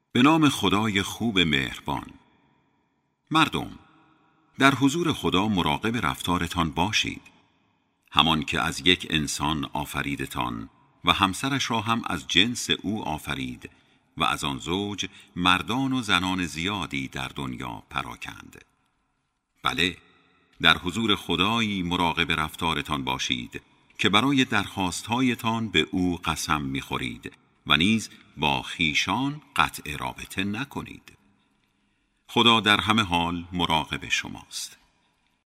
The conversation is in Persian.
به نام خدای خوب مهربان. مردم، در حضور خدا مراقب رفتارتان باشید. همان که از یک انسان آفریدتان و همسرش را هم از جنس او آفرید و از آن زوج مردان و زنان زیادی در دنیا پراکند. بله، در حضور خدایی مراقب رفتارتان باشید که برای درخواستهایتان به او قسم می‌خورید و نیز با خویشان قطع رابطه نکنید. خدا در همه حال مراقب شماست.